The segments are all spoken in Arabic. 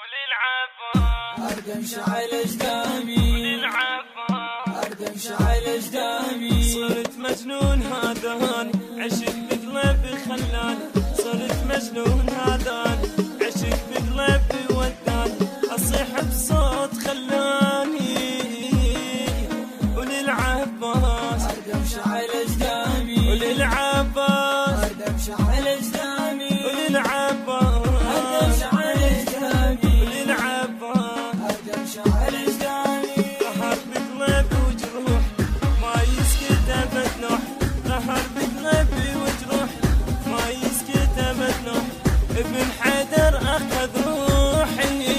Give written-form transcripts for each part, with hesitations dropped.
أردم شعل أجدامي أردم شعل أجدامي صرت مجنون هذاني عشق بقلبي خلاني صرت مجنون هذاني عشق بقلبي وداني أصيح بصوت خلاني وللعباس أردم شعل أجدامي وللعباس أردم شعل أجدامي وللعباس أردم شعل أجدامي وللعباس أردم شعل أجدامي قهر بقلبي وجروح ما يسكت أبد نوح قهر بقلبي وجروح ما يسكت أبد نوح ابن حيدر أخذ روحي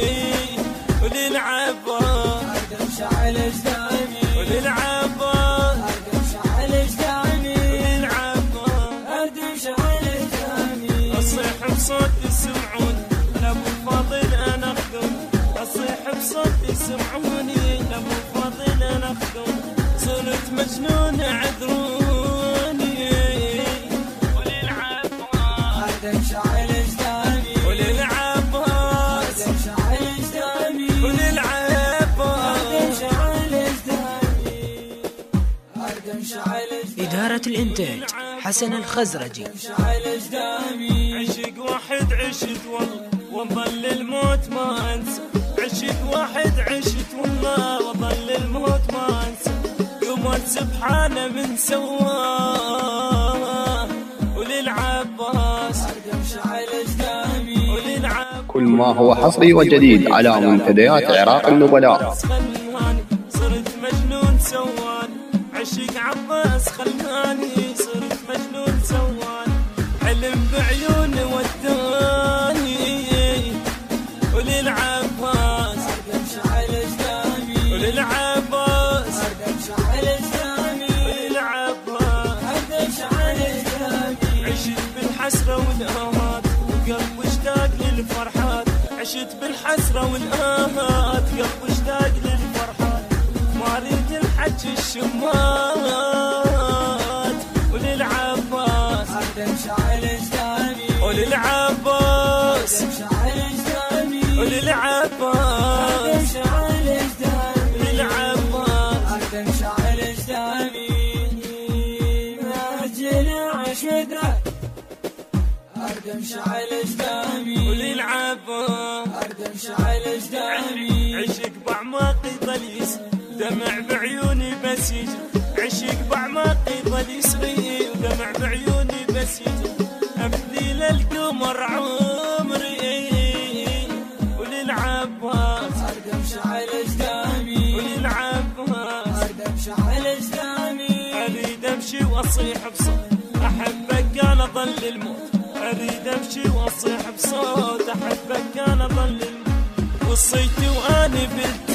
وللعباس أردم شعل أجدامي وللعباس أردم شعل أجدامي وللعباس أردم شعل أجدامي أصيح بصوت يسمعوني أنا أبو الفاضل أنا أخدم أصيح بصوت يسمعوني أنا أبو الفاضل أنا أخدم صرت مجنون عذروني وللعباس أردم شعل أجدامي وللعباس أردم شعل أجدامي وللعباس أردم شعل أجدامي أردم شعل أجدامي إدارة الإنتاج حسن الخزرجي. شعل أجدامي عشق واحد عشت والله وظل الموت ما انسى عشق واحد عشت والله وظل الموت ما انسى قمر سبحانه من سواه وللعباس أردم شعل أجدامي وللعباس كل ما هو حصري وجديد على منتديات عراق النبلاء. خلاني صرت مجنون سواني عشق عباس خلاني صرت مجنون سواني حلم بعيوني وداني وللعباس أردم شعل أجدامي وللعباس أردم شعل أجدامي وللعباس أردم شعل أجدامي عشت بالحسرة والآهات وقلب اشتاق للفرحات عشت بالحسرة والآهات قلب اشتاق للفرحات ما اريد الحج الشمات وللعباس أردم شعل أجدامي وللعباس أردم شعل أجدامي وللعباس أردم شعل أجدامي وللعباس أردم شعل أجدامي أجل عشدة أردم شعل أجدامي وللعباس أردم شعل أجدامي عشق بعماقي ظل يسري دمع بعيوني بس يجري عشق بعماقي ظل يسري ودمع بعيوني بس يجري أفدي للقمر عمري وللعباس أردم شعل أجدامي وللعباس أردم شعل أجدامي أريد أمشي وأصيح بصوت أحبك أنا ظل الموت أريد أمشي وأصيح بصوت أحبك أنا ظل الموت وصيتي وأنا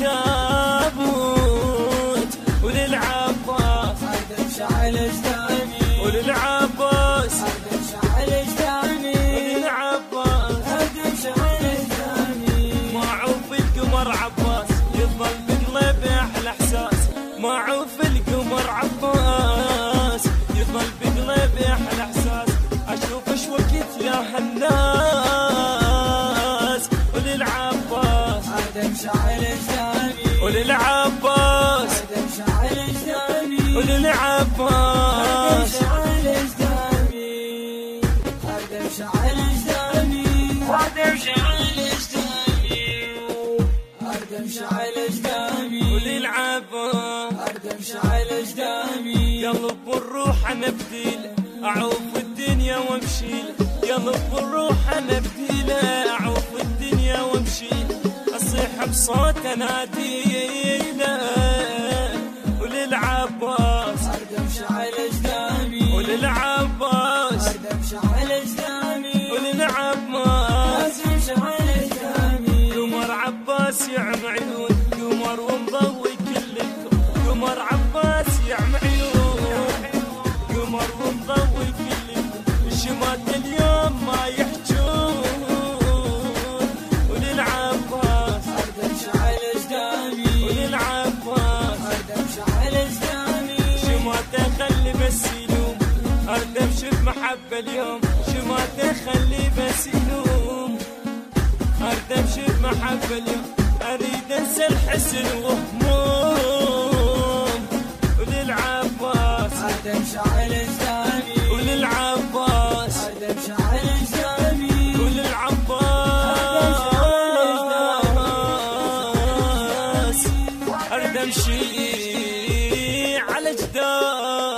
بالتابوت وللعباس أردم شعل أجدامي وللعباس أردم شعل أجدامي وللعباس أردم شعل أجدامي ما عوف القمر عباس يظل بقلبي أحلى إحساس ما عوف القمر عباس يظل بقلبي أحلى إحساس أشوف إيش وقت يا هالناس وللعباس أردم شعل أجدامي وللعباس أردم شعل أجدامي وللعباس شعل أجدامي أردم شعل أجدامي أردم شعل أجدامي أردم شعل أجدامي وللعباس أردم شعل أجدامي قلب والروح أنا بديله أعوف الدنيا وامشيله قلب والروح أنا بديله أعوف الدنيا وامشيله أصيح بصوت أناديله وللعباس أردم شعل أجدامي وللعباس أردم شعل أجدامي وللعباس أردم شعل أجدامي قمر عباس يعم عيون قمر ومضوي كل الكون قمر عباس يعم عيون قمر ومضوي كل الكون الشمات اليوم ما يحجون وللعباس أردم شعل أجدامي وللعباس أردم شعل أجدامي شماته خلي بس يلوم أردم شف محبة اليوم شماته خلي بس يلوم أردم شف المحبة اليوم اريد انسى الحزن وهموم وللعباس ادم شعل اجدامي وللعباس ادم شعل اجدامي وللعباس اريد امشي على جدار